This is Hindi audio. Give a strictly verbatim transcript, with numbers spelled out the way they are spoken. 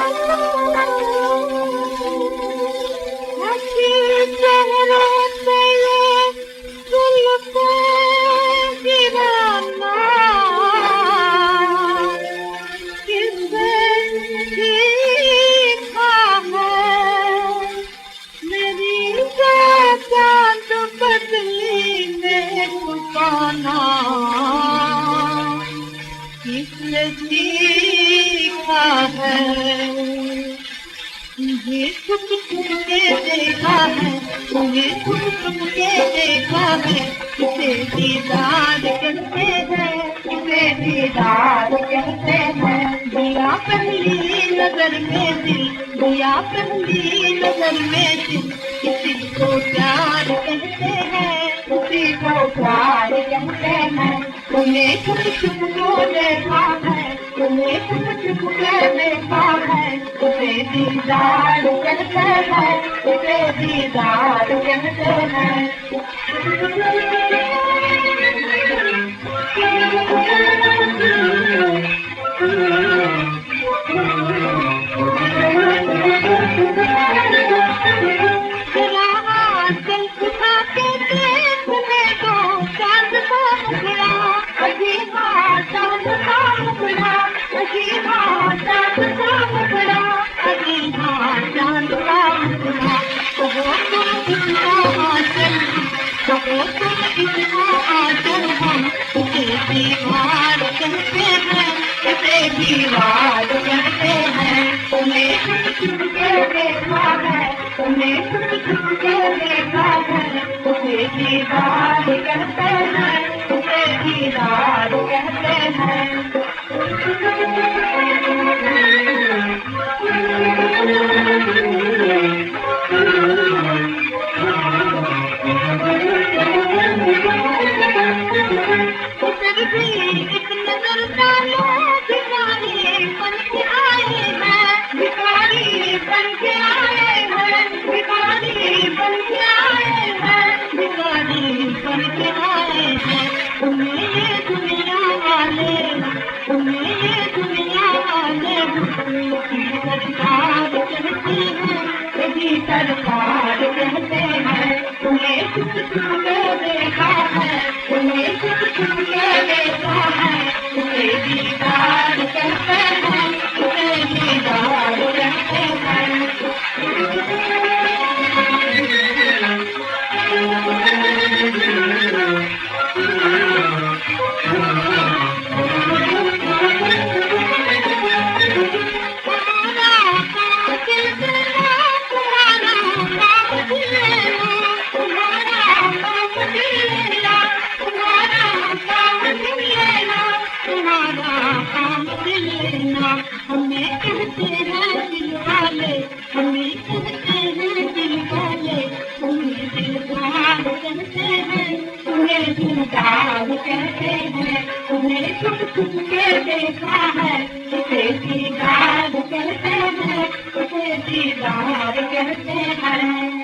हंसी चेहरों से ये जुल्फ़े गिराना किससे सीखा है मेरी चांद बदली में छुपाना किसने सीखा है तुम्हें छुप छुप के देखा है तुम्हें छुप छुप के देखा है किसे दीदार कहते हैं किसे दीदार कहते हैं दिया पहली नजर में दिल दिया पहली नजर में दिल किसी को प्यार कहते हैं किसी को प्यार कहते हैं तुम्हें छुप छुप को देखा है तुम्हें छुप छुप के देखा है किसे दीदार कहते हैं किसे दीदार कहते हैं दीवार कहते हैं किसे दीवार कहते हैं तुम्हें छुप छुप के देखा है तुम्हें छुप छुप के देखा है उसे दीवार कहते हैं उसे दीवार कहते हैं एक नजर डालो भिखारी बन के आए हैं भिखारी बन के आए हैं भिखारी बन के आए हैं भिखारी बन के आए हैं तुम्हें ये दुनिया वाले तुम्हें ये दुनिया वाले की सरकार कहते हैं कभी सरकार कहते हैं तुम्हें छुप छुप के देखा है तुम्हें छुप छुप के देखा है उसे दीदार कहते हैं उसे दीदार कहते हैं हमें कहते हैं दिल वाले हमें कहते हैं दिल वाले तुम्हें दिलदार कहते हैं तुम्हें दिलदार कहते हैं तुम्हें छुप छुप के देखा है उसे दीदार कहते हैं उसे दीदार कहते हैं